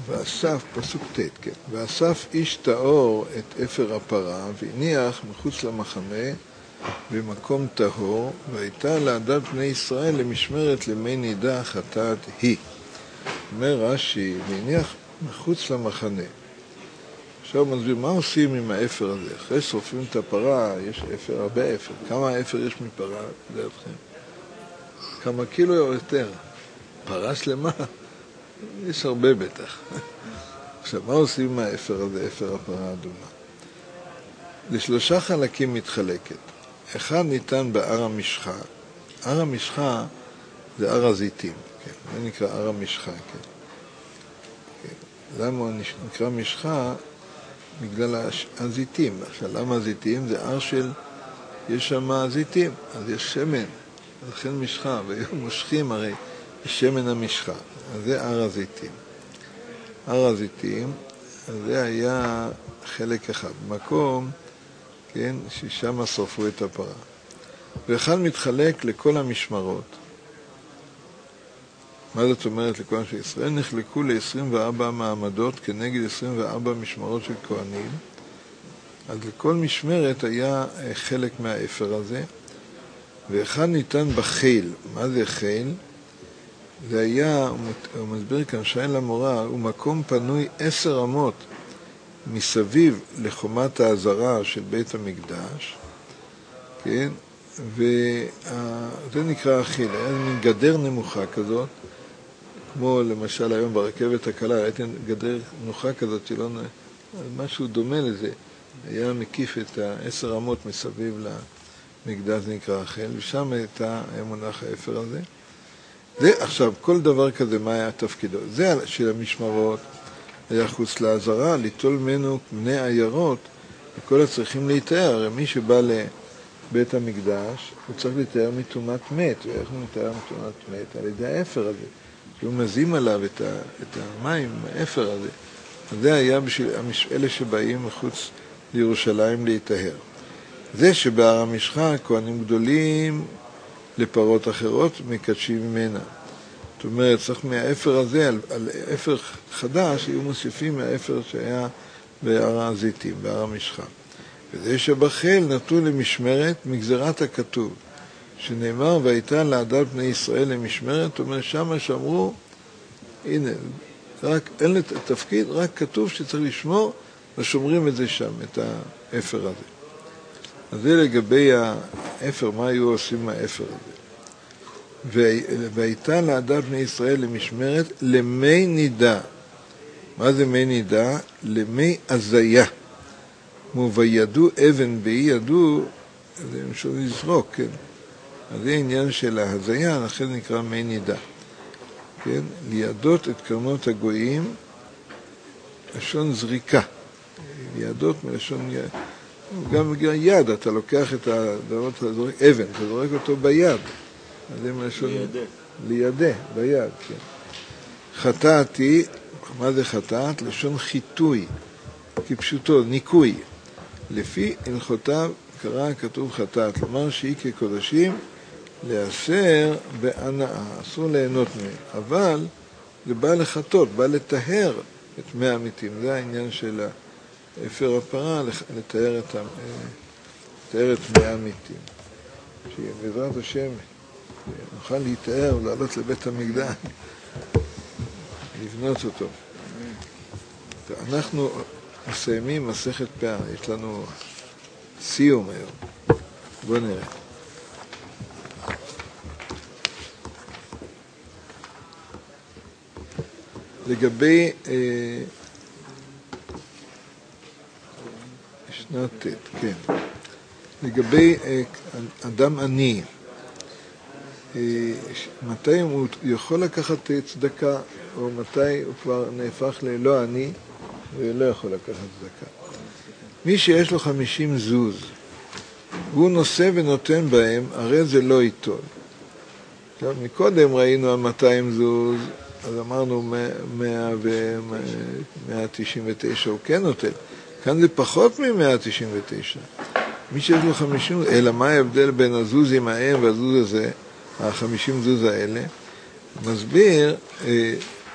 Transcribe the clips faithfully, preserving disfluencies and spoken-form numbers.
ואסף, פסוק ת', כן. ואסף איש טהור את אפר הפרה, והניח מחוץ למחנה במקום טהור, והייתה לעדת בני ישראל למשמרת למי נידה חטאת היא. אומר רש"י, והניח מחוץ למחנה. עכשיו מסביר, מה עושים עם האפר הזה? אחרי שורפים את הפרה, יש אפר, הרבה אפר. כמה אפר יש מפרה, לדעתכם? כמה קילו יותר? פרה שלמה? יש הרבה בטח. עכשיו, מה עושים עם האפר הזה, אפר הפרה האדומה? לשלושה חלקים מתחלקת. אחד ניתן בהר המשחה. הר המשחה זה הר הזיתים, כן. זה נקרא הר המשחה, כן. כן. למה הוא נקרא משחה? בגלל הזיתים. עכשיו, למה הזיתים? זה הר של, יש שם זיתים, אז יש שמן, לכן משחה, והיום מושכים הרי שמן המשחה. אז זה הר הזיתים. הר הזיתים, אז זה היה חלק אחד. מקום, כן, ששם שרפו את הפרה. ואחד מתחלק לכל המשמרות. מה זאת אומרת לכל המשמרות? ישראל נחלקו ל-עשרים וארבע מעמדות כנגד עשרים וארבע משמרות של כהנים. אז לכל משמרת היה חלק מהאפר הזה. ואחד ניתן בחיל. מה זה חיל? זה היה, הוא מסביר כאן שאין למורה, הוא מקום פנוי עשר אמות מסביב לחומת העזרה של בית המקדש, כן? וזה נקרא החיל, היה מין גדר נמוכה כזאת, כמו למשל היום ברכבת הקלה, ראיתם גדר נמוכה כזאת שלא, משהו דומה לזה, היה מקיף את העשר אמות מסביב למקדש, זה נקרא החיל, ושם הייתה מונח האפר הזה. זה עכשיו, כל דבר כזה, מה היה תפקידו? זה של המשמרות, היה חוץ לעזרה, ליטול ממנו בני עיירות, וכל הצריכים להתאר. הרי מי שבא לבית המקדש, הוא צריך להתאר מתאומת מת, ואיך הוא מתאר מתאומת מת? על ידי האפר הזה, שהוא מזים עליו את, ה, את המים, האפר הזה. אז זה היה בשביל אלה שבאים מחוץ לירושלים להתאר. זה שבהר המשחה, כהנים גדולים, לפרות אחרות מקדשים ממנה. זאת אומרת, צריך מהאפר הזה, על, על אפר חדש, יהיו מוסיפים מהאפר שהיה בהר הזיתים, בהר המשחה. וזה שבחיל נתנו למשמרת מגזרת הכתוב, שנאמר, והייתה לעדת בני ישראל למשמרת, זאת אומרת, שמה שאמרו, הנה, רק, אין לי תפקיד, רק כתוב שצריך לשמור, ושומרים את זה שם, את האפר הזה. אז זה לגבי האפר, מה היו עושים מהאפר הזה. והייתה לעדת בני ישראל למשמרת למי נידה. מה זה מי נידה? למי הזיה. כמו וידו אבן באי ידו, זה משהו לזרוק, כן. אז זה עניין של ההזיה, לכן נקרא מי נידה. כן? לידות את קרנות הגויים, לשון זריקה. לידות מלשון יד. גם בגלל יד, אתה לוקח את הדבר, אתה זורק אבן, אתה זורק אותו ביד. אז זה מלשון לידה, ביד, כן. חטאתי, מה זה חטאת? לשון חיטוי, כפשוטו, ניקוי. לפי הלכותיו קרא כתוב חטאת, לומר שהיא כקודשים לאסר בהנאה, אסור ליהנות מהם. אבל זה בא לחטות, בא לטהר את מי המתים. זה העניין של אפר הפרה, לתאר את, לתאר את מי המתים. שבעזרת השם נוכל להתאר ולעלות לבית המקדש, לבנות אותו. אנחנו מסיימים מסכת פאה, יש לנו סיום היום. בואו נראה. לגבי אה, שנת ת', כן. לגבי אה, אדם עני, אה, מתי הוא יכול לקחת צדקה, או מתי הוא כבר נהפך ללא עני, ולא יכול לקחת צדקה. מי שיש לו חמישים זוז, הוא נושא ונותן בהם, הרי זה לא ייטול. עכשיו, מקודם ראינו על מאתיים זוז, אז אמרנו מאה תשעים ותשע, הוא כן נותן. כאן זה פחות מ-מאה תשעים ותשע. מי שיש לו חמישים, אלא מה ההבדל בין הזוזים ההם והזוז הזה, החמישים זוז האלה? מסביר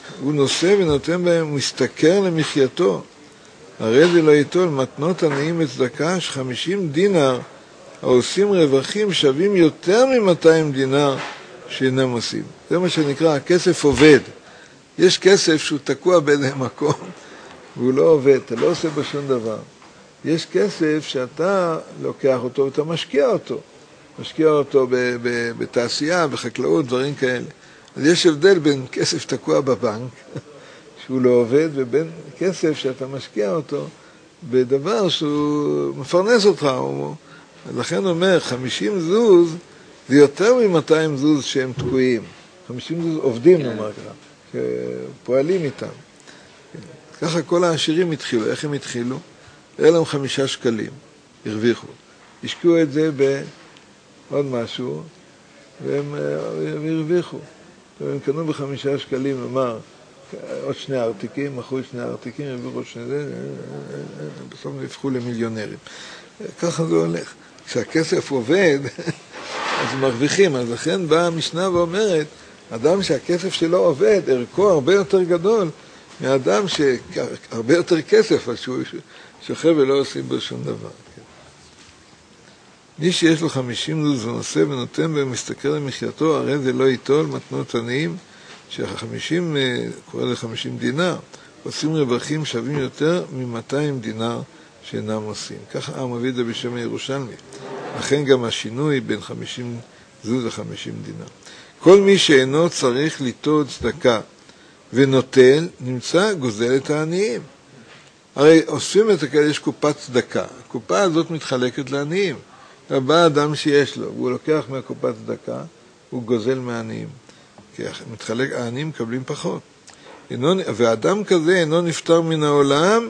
הוא נושא ונותן בהם, הוא משתכר למחייתו. הרי זה לא ייטול מתנות עניים וצדקה, שחמישים דינר העושים רווחים שווים יותר מ-מאתיים דינר שאינם עושים. זה מה שנקרא, הכסף עובד. יש כסף שהוא תקוע באיזה מקום, והוא לא עובד, אתה לא עושה בו שום דבר. יש כסף שאתה לוקח אותו ואתה משקיע אותו. משקיע אותו ב- ב- בתעשייה, בחקלאות, דברים כאלה. אז יש הבדל בין כסף תקוע בבנק, שהוא לא עובד, ובין כסף שאתה משקיע אותו בדבר שהוא מפרנס אותך. הוא... לכן הוא אומר, חמישים זוז זה יותר מ-מאתיים זוז שהם תקועים. חמישים זוז עובדים, נאמר ככה, שפועלים איתם. ככה כל העשירים התחילו. איך הם התחילו? היה להם חמישה שקלים, הרוויחו. השקיעו את זה בעוד משהו, והם הרוויחו. והם קנו בחמישה שקלים, אמר, עוד שני ארתיקים, מכרו שני ארתיקים, הרוויחו שני זה, בסוף הם הפכו למיליונרים. ככה זה הולך. כשהכסף עובד, אז מרוויחים. אז לכן באה המשנה ואומרת, אדם שהכסף שלו עובד, ערכו הרבה יותר גדול, מאדם שהרבה יותר כסף, אז שהוא שוכב ולא עושים בו שום דבר. מי שיש לו חמישים זוז ונושא ונותן ומסתכל למחייתו, הרי זה לא ייטול מתנות עניים, שהחמישים, קורא לחמישים דינר, עושים רווחים שווים יותר מ-מאתיים דינר שאינם עושים. ככה העם מביא את זה בשם הירושלמי. לכן גם השינוי בין חמישים זוז ל-חמישים דינר. כל מי שאינו צריך ליטול צדקה ונוטל, נמצא גוזל את העניים. הרי אוספים את הכלל, יש קופת צדקה. הקופה הזאת מתחלקת לעניים. בא אדם שיש לו, והוא לוקח מהקופת צדקה, הוא גוזל מהעניים. כי מתחלק, העניים מקבלים פחות. אינו, ואדם כזה אינו נפטר מן העולם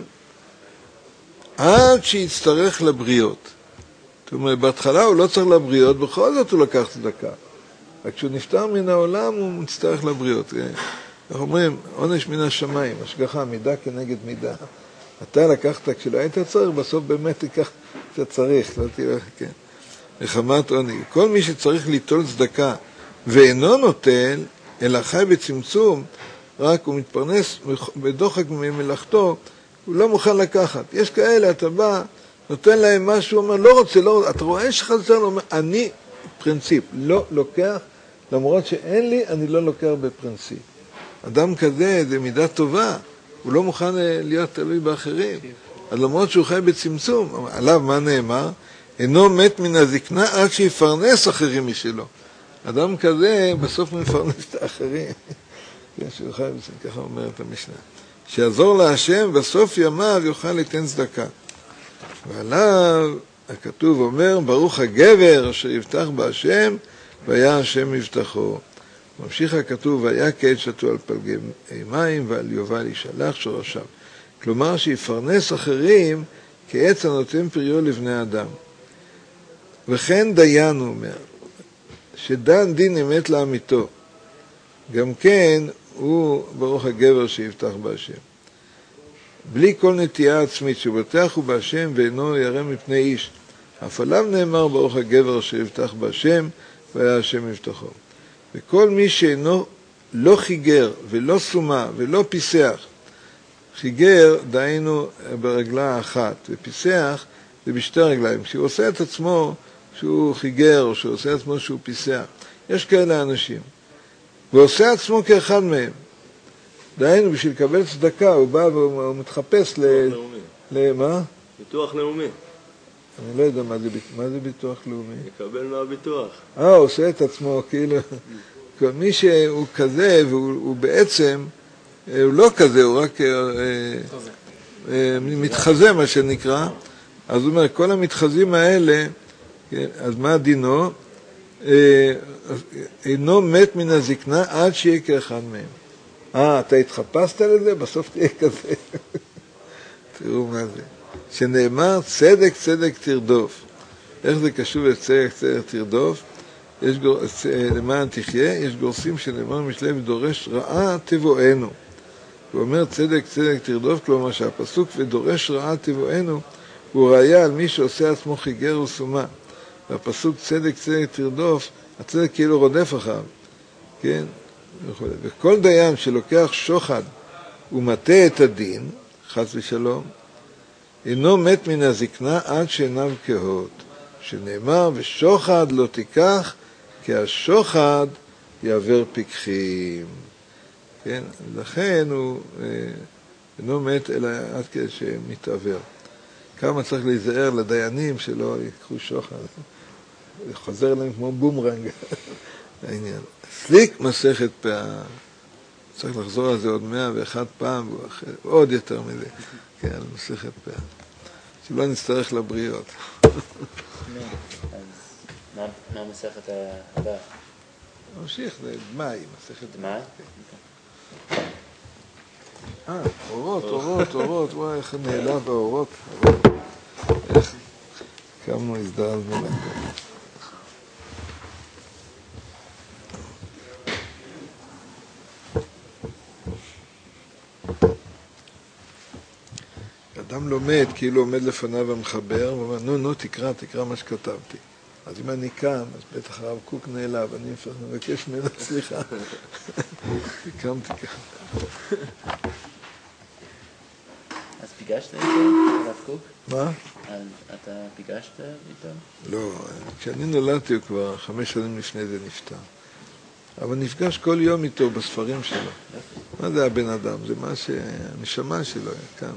עד שיצטרך לבריות. זאת אומרת, בהתחלה הוא לא צריך לבריות, בכל זאת הוא לקח צדקה. רק כשהוא נפטר מן העולם הוא מצטרך לבריות. אנחנו אומרים, עונש מן השמיים, השגחה, מידה כנגד מידה. אתה לקחת כשלא היית צריך, בסוף באמת תיקח, אתה צריך, לא תראה, כן. מחמת עוני. כל מי שצריך ליטול צדקה ואינו נוטל, אלא חי בצמצום, רק הוא מתפרנס בדוחק ממלאכתו, הוא לא מוכן לקחת. יש כאלה, אתה בא, נותן להם משהו, אומר, לא רוצה, לא רוצה. אתה רואה שחזר, הוא אומר, אני פרינציפ, לא לוקח, למרות שאין לי, אני לא לוקח בפרינציפ. אדם כזה, זה מידה טובה, הוא לא מוכן להיות תלוי באחרים. אז למרות שהוא חי בצמצום, עליו מה נאמר? אינו מת מן הזקנה עד שיפרנס אחרים משלו. אדם כזה בסוף מפרנס את האחרים. שהוא חי בצמצום, ככה אומרת המשנה. שיעזור להשם, בסוף ימיו יוכל ליתן צדקה. ועליו הכתוב אומר, ברוך הגבר אשר יבטח בהשם, והיה השם מבטחו. ממשיך הכתוב, והיה כעת שתו על פלגי מים, ועל יובל ישלח שורשיו. כלומר, שיפרנס אחרים כעץ הנותן פריו לבני אדם. וכן דיין, הוא אומר, שדן דין אמת לאמיתו. גם כן, הוא ברוך הגבר שיבטח בהשם. בלי כל נטייה עצמית, שבטח הוא בהשם ואינו ירא מפני איש. אף עליו נאמר ברוך הגבר שיבטח בהשם, והיה השם מבטחו. וכל מי שאינו לא חיגר ולא סומה ולא פיסח, חיגר דהיינו ברגלה אחת, ופיסח זה בשתי רגליים. כשהוא עושה את עצמו שהוא חיגר, או שהוא עושה את עצמו שהוא פיסח, יש כאלה אנשים. והוא עושה עצמו כאחד מהם. דהיינו, בשביל לקבל צדקה, הוא בא והוא מתחפש ל... לאומי. למה? ביטוח לאומי. אני לא יודע מה זה, מה זה ביטוח לאומי. יקבל מהביטוח. אה, הוא עושה את עצמו, כאילו... מי שהוא כזה, והוא בעצם, הוא לא כזה, הוא רק מתחזה, מה שנקרא. אז הוא אומר, כל המתחזים האלה, אז מה דינו? אינו מת מן הזקנה עד שיהיה כאחד מהם. אה, אתה התחפשת לזה? בסוף תהיה כזה. תראו מה זה. שנאמר, צדק צדק תרדוף. איך זה קשור לצדק צדק תרדוף? יש גור... למען תחיה, יש גורסים שנאמר משלי ודורש רעה תבואנו. הוא אומר צדק צדק תרדוף, כלומר שהפסוק ודורש רעה תבואנו, הוא ראיה על מי שעושה עצמו חיגר וסומה. והפסוק צדק צדק תרדוף, הצדק כאילו רודף אחריו. כן? וכו'. וכל דיין שלוקח שוחד ומטה את הדין, חס ושלום, אינו מת מן הזקנה עד שעיניו כהות, שנאמר, ושוחד לא תיקח, כי השוחד יעבר פיקחים. כן? לכן הוא אה, אינו מת אלא עד כדי שמתעבר. כמה צריך להיזהר לדיינים שלא יקחו שוחד. זה חוזר להם כמו בומרנג, העניין. סליק מסכת פאה. צריך לחזור על זה עוד מאה ואחת פעם, עוד יותר מזה. כן, על מסכת פאה. שלא נצטרך לבריות. אז מה המסכת הבאה? ממשיך, זה דמאי, מסכת דמאי? אה, אורות, אורות, אורות, וואי, איך נעלב באורות. איך קמנו, הזדעזנו להם. אדם לומד, כאילו עומד לפניו המחבר, ואומר, נו, נו, תקרא, תקרא מה שכתבתי. אז אם אני קם, אז בטח הרב קוק נעלב, אני מבקש ממנו, סליחה. קמתי ככה. אז פיגשת איתו, הרב קוק? מה? אתה פיגשת איתו? לא, כשאני נולדתי הוא כבר חמש שנים לפני זה נפטר. אבל נפגש כל יום איתו בספרים שלו. מה זה הבן אדם? זה מה שהנשמה שלו היה כאן.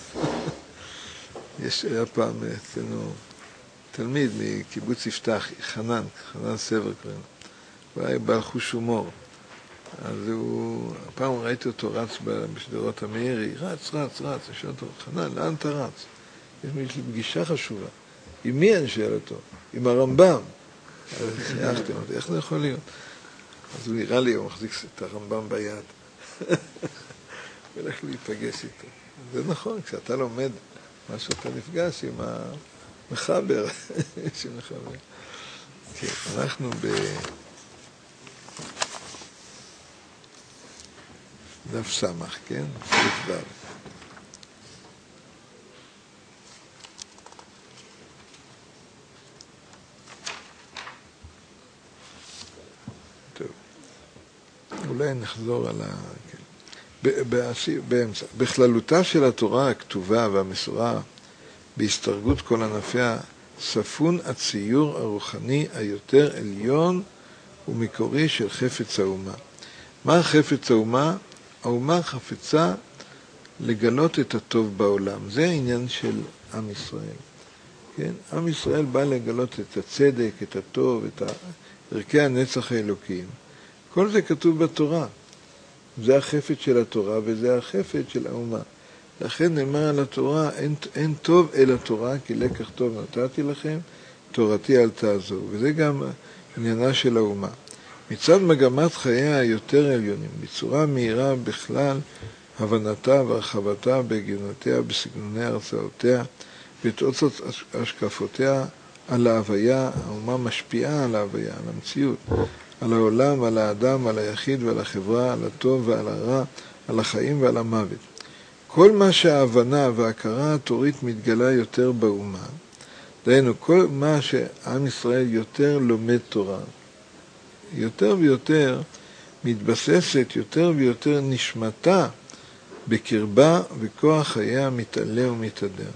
יש, היה פעם אצלנו תלמיד מקיבוץ יפתח, חנן, חנן סבר קוראים. הוא היה בעל חוש הומור. אז הוא, הפעם ראיתי אותו רץ בשדרות המאירי, רץ, רץ, רץ, אני שואל אותו, חנן, לאן אתה רץ? יש לי פגישה חשובה. עם מי אני שואל אותו? עם הרמב"ם. אז חייכתי, אמרתי, איך זה יכול להיות? אז הוא נראה לי, הוא מחזיק את הרמב"ם ביד. הוא הולך להיפגש איתו. זה נכון, כשאתה לומד משהו, אתה נפגש עם המחבר שמחבר. כן, אנחנו ב... דף סמך, כן? ספר. טוב. אולי נחזור על ה... כן. באמצע. בכללותה של התורה הכתובה והמסורה, בהסתרגות כל ענפיה, ספון הציור הרוחני היותר עליון ומקורי של חפץ האומה. מה חפץ האומה? האומה חפצה לגלות את הטוב בעולם. זה העניין של עם ישראל. כן? עם ישראל בא לגלות את הצדק, את הטוב, את ערכי הנצח האלוקיים. כל זה כתוב בתורה. זה החפץ של התורה וזה החפץ של האומה. לכן נאמר על התורה, אין, אין טוב אל התורה, כי לקח טוב נתתי לכם, תורתי אל תעזוב. וזה גם עניינה של האומה. מצד מגמת חייה היותר עליונים, בצורה מהירה בכלל, הבנתה והרחבתה בהגיונותיה, בסגנוני הרצאותיה, בתוצאות השקפותיה על ההוויה, האומה משפיעה על ההוויה, על המציאות, על העולם, על האדם, על היחיד ועל החברה, על הטוב ועל הרע, על החיים ועל המוות. כל מה שההבנה וההכרה התורית מתגלה יותר באומה, דהיינו, כל מה שעם ישראל יותר לומד תורה, יותר ויותר מתבססת, יותר ויותר נשמתה בקרבה וכוח חייה מתעלה ומתהדר.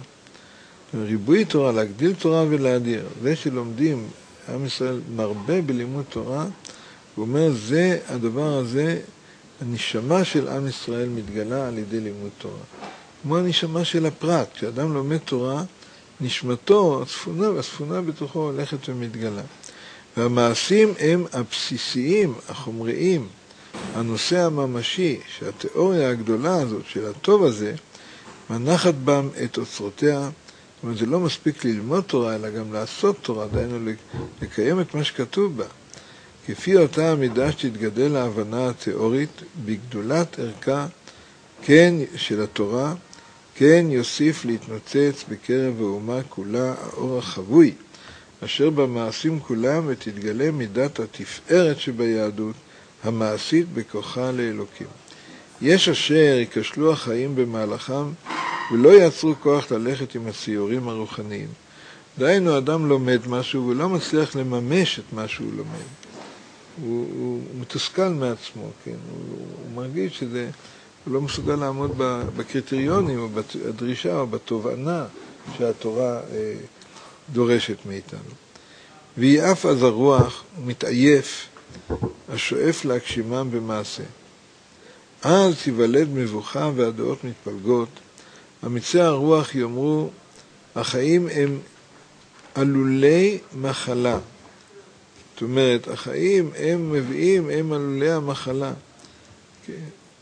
ריבוי תורה, להגדיל תורה ולהדיר. זה שלומדים, עם ישראל מרבה בלימוד תורה, הוא אומר, זה, הדבר הזה, הנשמה של עם ישראל מתגלה על ידי לימוד תורה. כמו הנשמה של הפרט, כשאדם לומד תורה, נשמתו, הצפונה והצפונה בתוכו הולכת ומתגלה. והמעשים הם הבסיסיים, החומריים, הנושא הממשי, שהתיאוריה הגדולה הזאת של הטוב הזה, מנחת בם את אוצרותיה. זאת אומרת, זה לא מספיק ללמוד תורה, אלא גם לעשות תורה, דיינו לקיים את מה שכתוב בה. כפי אותה המידה שתתגדל להבנה התיאורית בגדולת ערכה, כן של התורה, כן יוסיף להתנוצץ בקרב האומה כולה האור החבוי, אשר במעשים כולם ותתגלה מידת התפארת שביהדות, המעשית בכוחה לאלוקים. יש אשר יקשלו החיים במהלכם ולא יעצרו כוח ללכת עם הציורים הרוחניים. דהיינו, אדם לומד משהו ולא מצליח לממש את מה שהוא לומד. הוא, הוא מתוסכל מעצמו, כן? הוא, הוא מרגיש שזה, הוא לא מסוגל לעמוד בקריטריונים או בדרישה או בתובנה שהתורה אה, דורשת מאיתנו. והיא אף אז הרוח מתעייף, השואף להגשימם במעשה. אז תיוולד מבוכה והדעות מתפלגות, אמיצי הרוח יאמרו, החיים הם עלולי מחלה. זאת אומרת, החיים הם מביאים, הם עלולי המחלה. כן.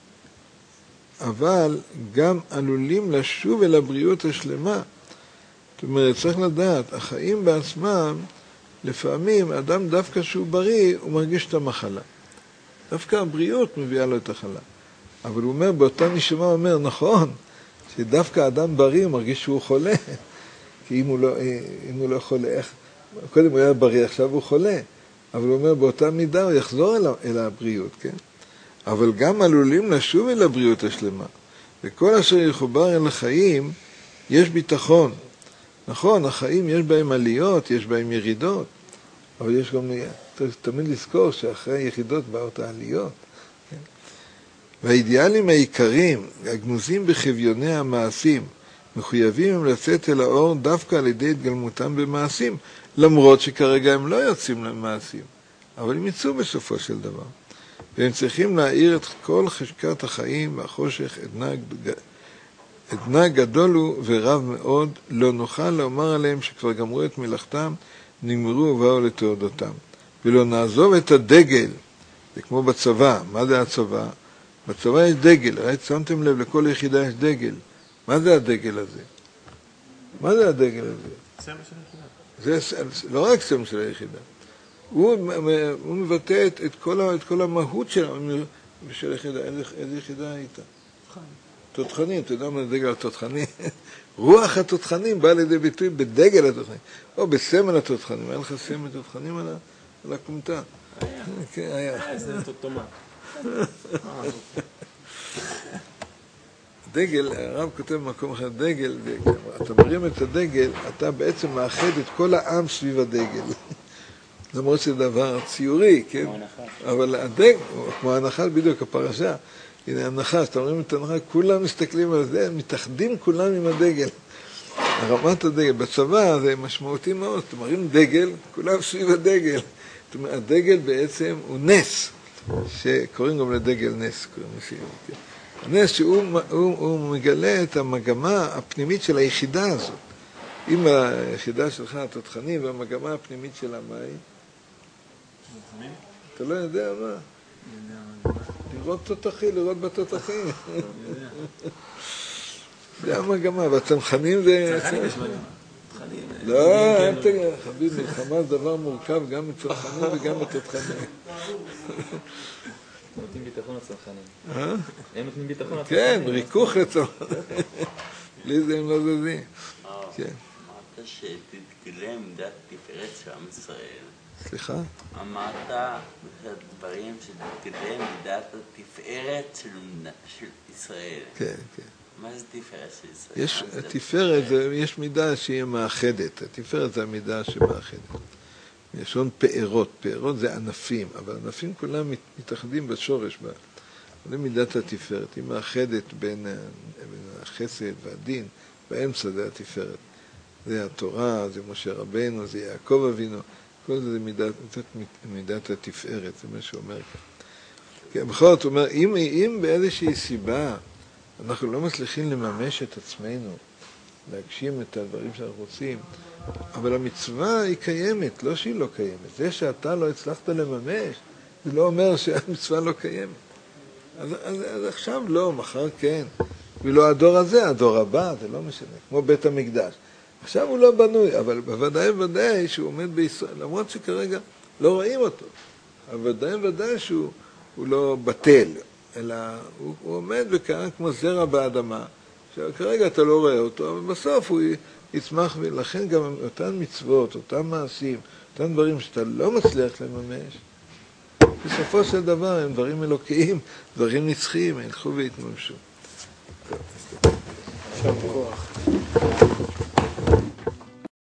אבל גם עלולים לשוב אל הבריאות השלמה. זאת אומרת, צריך לדעת, החיים בעצמם, לפעמים אדם דווקא שהוא בריא, הוא מרגיש את המחלה. דווקא הבריאות מביאה לו את החלה. אבל הוא אומר, באותה נשמה הוא אומר, נכון, שדווקא אדם בריא הוא מרגיש שהוא חולה. כי אם הוא לא, אם הוא לא חולה, איך, קודם הוא היה בריא, עכשיו הוא חולה. אבל הוא אומר, באותה מידה הוא יחזור אל, אל הבריאות, כן? אבל גם עלולים לשוב אל הבריאות השלמה. וכל אשר יחובר אל החיים, יש ביטחון. נכון, החיים יש בהם עליות, יש בהם ירידות, אבל יש גם, צריך תמיד לזכור שאחרי יחידות באות העליות. כן? והאידיאלים העיקריים, הגנוזים בחביוני המעשים, מחויבים הם לצאת אל האור דווקא על ידי התגלמותם במעשים, למרות שכרגע הם לא יוצאים למעשים, אבל הם יצאו בסופו של דבר. והם צריכים להאיר את כל חשקת החיים והחושך, עדנה, עדנה גדול הוא ורב מאוד, לא נוכל לומר עליהם שכבר גמרו את מלאכתם, נגמרו ובאו לתעודותם. ולא נעזוב את הדגל, זה כמו בצבא, מה זה הצבא? בצבא יש דגל, ראית? שמתם לב, לכל יחידה יש דגל. מה זה הדגל הזה? מה זה הדגל הזה? סמל של היחידה. זה לא רק סמל של היחידה. הוא, הוא מבטא את, את, כל, את כל המהות של, של היחידה. איזה, איזה יחידה הייתה? תותחנים. אתה יודע מה זה דגל התותחנים? רוח התותחנים בא לידי ביטוי בדגל התותחנים. או בסמל התותחנים. היה לך סמל תותחנים על, על הקומתה. היה. כן, היה. היה, זה תותומה. דגל, הרב כותב במקום אחר, דגל, אתה מרים את הדגל, אתה בעצם מאחד את כל העם סביב הדגל. למרות שזה דבר ציורי, כן? כמו הנחש. אבל הדגל, כמו הנחש בדיוק, הפרשה, הנה הנחש, אתה מרים את הנחש, כולם מסתכלים על זה, מתאחדים כולם עם הדגל. הרמת הדגל, בצבא זה משמעותי מאוד, אתה מרים דגל, כולם סביב הדגל. זאת אומרת, הדגל בעצם הוא נס, שקוראים גם לדגל נס, קוראים לסיום, כן? הנס שהוא הוא, הוא מגלה את המגמה הפנימית של היחידה הזאת. אם היחידה שלך, התותחנים, והמגמה הפנימית של המים, אתה לא יודע מה? לראות תותחים, לראות בתותחים. זה המגמה, והצנחנים זה... צנחנים יש מגמה. צנחנים... לא, אין תגיד, חביב, מלחמה זה דבר מורכב גם מצנחנים וגם בתותחנים. נותנים ביטחון לצנחנים. אה? הם נותנים ביטחון לצנחנים. כן, ריכוך לצנחנים. בלי זה הם לא זזים. כן. אמרת שתתגלה עמדת תפארת של עם ישראל. סליחה? אמרת בדברים שתתגלה עמדת התפארת של ישראל. כן, כן. מה זה תפארת של ישראל? יש, התפארת, יש מידה שהיא מאחדת. התפארת זה המידה שמאחדת. לשון פארות. פארות זה ענפים, אבל ענפים כולם מתאחדים בשורש בה. זה מידת התפארת. היא מאחדת בין, בין החסד והדין. באמצע זה התפארת. זה התורה, זה משה רבנו, זה יעקב אבינו. כל זה מידת, מידת התפארת, זה מה שאומר כאן. כן, בכל זאת, הוא אומר, אם, אם באיזושהי סיבה אנחנו לא מצליחים לממש את עצמנו, להגשים את הדברים שאנחנו רוצים, אבל המצווה היא קיימת, לא שהיא לא קיימת. זה שאתה לא הצלחת לממש, זה לא אומר שהמצווה לא קיימת. אז, אז, אז עכשיו לא, מחר כן. ולא הדור הזה, הדור הבא, זה לא משנה, כמו בית המקדש. עכשיו הוא לא בנוי, אבל בוודאי וודאי שהוא עומד בישראל, למרות שכרגע לא רואים אותו. אבל ודאי וודאי שהוא הוא לא בטל, אלא הוא, הוא עומד וכאן כמו זרע באדמה, שכרגע אתה לא רואה אותו, אבל בסוף הוא יצמח, ולכן גם אותן מצוות, אותם מעשים, אותם דברים שאתה לא מצליח לממש, בסופו של דבר הם דברים אלוקיים, דברים נצחיים, ילכו והתממשו. שם כוח.